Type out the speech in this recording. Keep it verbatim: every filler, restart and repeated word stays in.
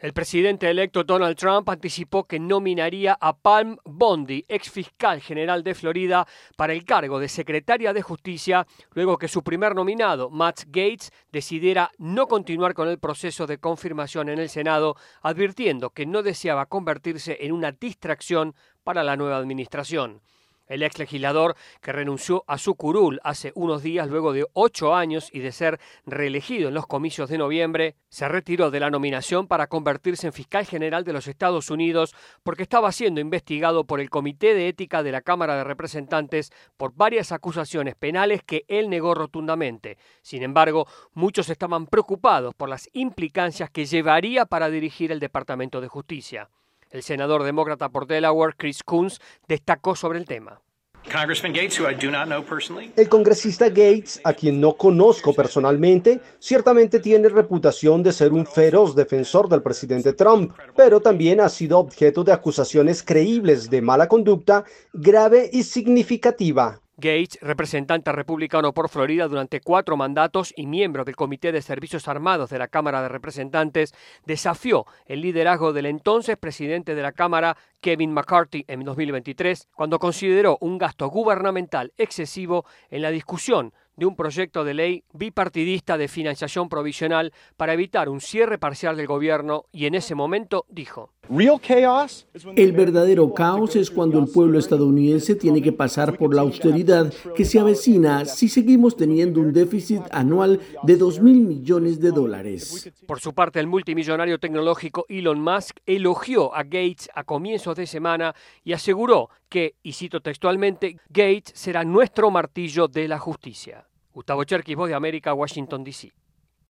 El presidente electo Donald Trump anticipó que nominaría a Pam Bondi, ex fiscal general de Florida, para el cargo de secretaria de Justicia, luego que su primer nominado, Matt Gaetz, decidiera no continuar con el proceso de confirmación en el Senado, advirtiendo que no deseaba convertirse en una distracción para la nueva administración. El ex legislador, que renunció a su curul hace unos días luego de ocho años y de ser reelegido en los comicios de noviembre, se retiró de la nominación para convertirse en fiscal general de los Estados Unidos porque estaba siendo investigado por el Comité de Ética de la Cámara de Representantes por varias acusaciones penales que él negó rotundamente. Sin embargo, muchos estaban preocupados por las implicancias que llevaría para dirigir el Departamento de Justicia. El senador demócrata por Delaware, Chris Coons, destacó sobre el tema. El congresista Gaetz, a quien no conozco personalmente, ciertamente tiene reputación de ser un feroz defensor del presidente Trump, pero también ha sido objeto de acusaciones creíbles de mala conducta grave y significativa. Gaetz, representante republicano por Florida durante cuatro mandatos y miembro del Comité de Servicios Armados de la Cámara de Representantes, desafió el liderazgo del entonces presidente de la Cámara, Kevin McCarthy, en dos mil veintitrés, cuando consideró un gasto gubernamental excesivo en la discusión de un proyecto de ley bipartidista de financiación provisional para evitar un cierre parcial del gobierno, y en ese momento dijo: El verdadero caos es cuando el pueblo estadounidense tiene que pasar por la austeridad que se avecina si seguimos teniendo un déficit anual de dos mil millones de dólares. Por su parte, el multimillonario tecnológico Elon Musk elogió a Gaetz a comienzos de semana y aseguró que, y cito textualmente, Gaetz será nuestro martillo de la justicia. Gustavo Cherkis, Voz de América, Washington, D C